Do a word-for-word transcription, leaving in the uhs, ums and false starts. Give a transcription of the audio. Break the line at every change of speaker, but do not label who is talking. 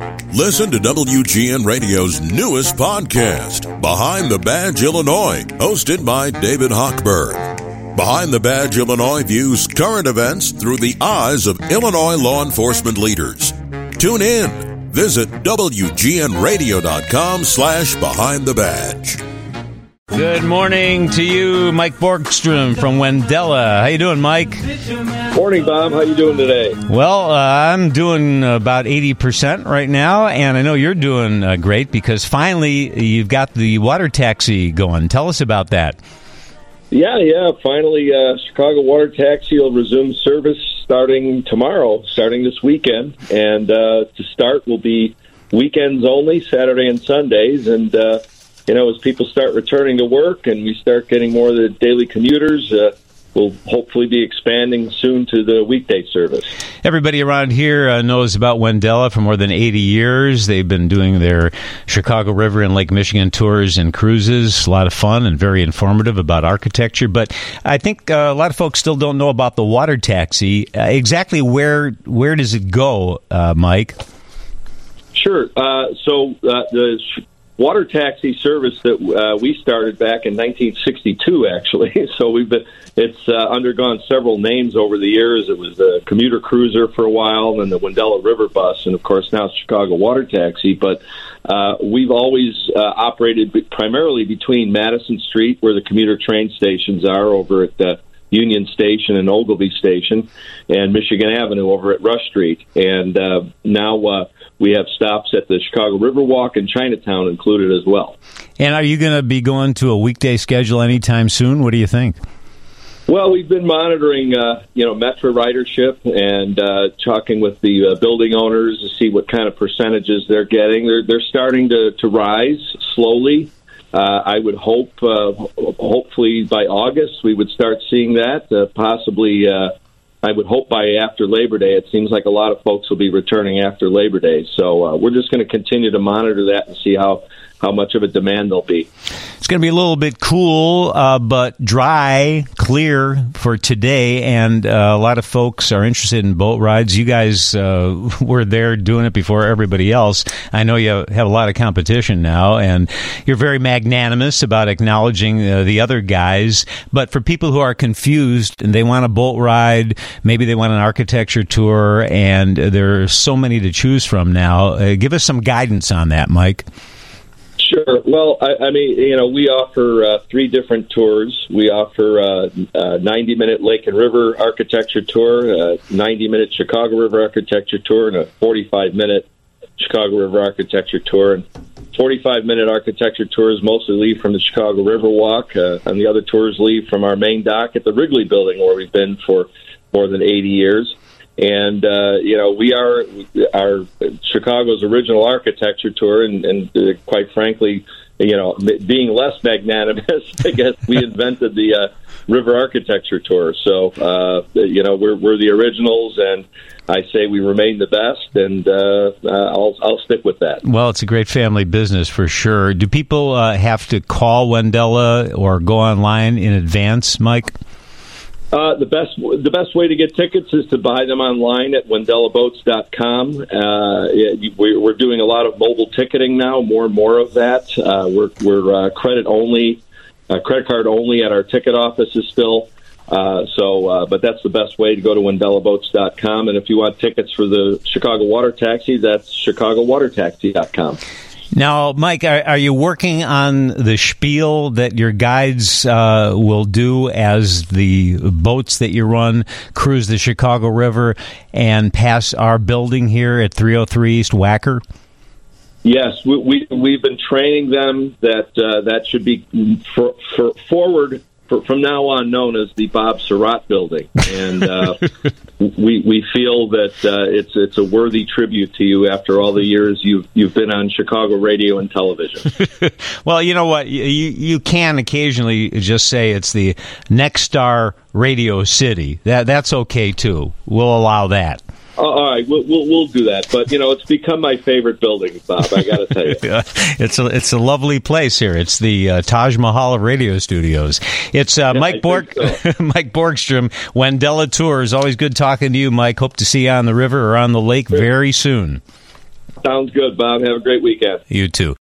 Listen to W G N Radio's newest podcast, Behind the Badge Illinois, hosted by David Hochberg. Behind the Badge Illinois views current events through the eyes of Illinois law enforcement leaders. Tune in. Visit W G N radio dot com slash behind the badge.
Good morning to you, Mike Borgstrom from Wendella. How you doing, Mike?
Morning, Bob. How you doing today?
Well, uh, I'm doing about eighty percent right now, and I know you're doing uh, great because finally you've got the water taxi going. Tell us about that.
Yeah, yeah. Finally, uh, Chicago Water Taxi will resume service starting tomorrow, starting this weekend. And uh, to start will be weekends only, Saturday and Sundays. And, uh, you know, as people start returning to work and we start getting more of the daily commuters, uh, we'll hopefully be expanding soon to the weekday service.
Everybody around here uh, knows about Wendella for more than eighty years. They've been doing their Chicago River and Lake Michigan tours and cruises. A lot of fun and very informative about architecture. But I think uh, a lot of folks still don't know about the water taxi. Uh, exactly where where does it go, uh, Mike?
Sure. Uh, so uh, the water taxi service that uh, we started back in nineteen sixty-two, actually. So we've been, it's uh, undergone several names over the years. It was the Commuter Cruiser for a while, then the Wendella River Bus, and of course now it's Chicago Water Taxi. But uh, we've always uh, operated primarily between Madison Street, where the commuter train stations are, over at the Union Station and Ogilvie Station, and Michigan Avenue over at Rush Street. And uh, now uh, we have stops at the Chicago Riverwalk and Chinatown included as well.
And are you going to be going to a weekday schedule anytime soon? What do you think?
Well, we've been monitoring, uh, you know, Metro ridership and uh, talking with the uh, building owners to see what kind of percentages they're getting. They're they're starting to, to rise slowly. Uh, I would hope, uh, hopefully by August, we would start seeing that. Uh, possibly, uh, I would hope by after Labor Day. It seems like a lot of folks will be returning after Labor Day. So uh, we're just going to continue to monitor that and see how, how much of a demand there'll be.
It's going to be a little bit cool, uh, but dry, clear for today, and uh, a lot of folks are interested in boat rides. You guys uh, were there doing it before everybody else. I know you have a lot of competition now, and you're very magnanimous about acknowledging uh, the other guys. But for people who are confused and they want a boat ride, maybe they want an architecture tour, and there are so many to choose from now, uh, give us some guidance on that, Mike.
Sure. Well, I, I mean, you know, we offer uh, three different tours. We offer uh, a ninety-minute Lake and River architecture tour, a ninety-minute Chicago River architecture tour, and a forty-five minute Chicago River architecture tour. And forty-five minute architecture tours mostly leave from the Chicago River Walk, uh, and the other tours leave from our main dock at the Wrigley Building, where we've been for more than eighty years. And, uh, you know, we are our Chicago's original architecture tour, and, and uh, quite frankly, you know, being less magnanimous, I guess we invented the uh, River Architecture Tour. So, uh, you know, we're we're the originals, and I say we remain the best, and uh, uh, I'll I'll stick with that.
Well, it's a great family business for sure. Do people uh, have to call Wendella or go online in advance, Mike?
Uh, the best the best way to get tickets is to buy them online at wendella boats dot com. Uh, we're doing a lot of mobile ticketing now, more and more of that. Uh, we're we're uh, credit only, uh, credit card only at our ticket offices still. Uh, so, uh, but that's the best way to go to wendella boats dot com. And if you want tickets for the Chicago Water Taxi, that's chicago water taxi dot com.
Now, Mike, are, are you working on the spiel that your guides uh, will do as the boats that you run cruise the Chicago River and pass our building here at three oh three East Wacker?
Yes, we, we, we've been training them that uh, that should be for, for forward for, from now on known as the Bob Surratt Building, and uh, we we feel that uh, it's it's a worthy tribute to you after all the years you've you've been on Chicago radio and television.
Well, you know what, you you can occasionally just say it's the Next Star Radio City. That that's okay too. We'll allow that.
Uh, all right, we'll, we'll we'll do that. But you know, it's become my favorite building, Bob. I got to tell you,
it's a it's a lovely place here. It's the uh, Taj Mahal of radio studios. It's uh, yeah, Mike Borg, so. Mike Borgstrom, Wendella Tours. Always good talking to you, Mike. Hope to see you on the river or on the lake very soon.
Sounds good, Bob. Have a great weekend.
You too.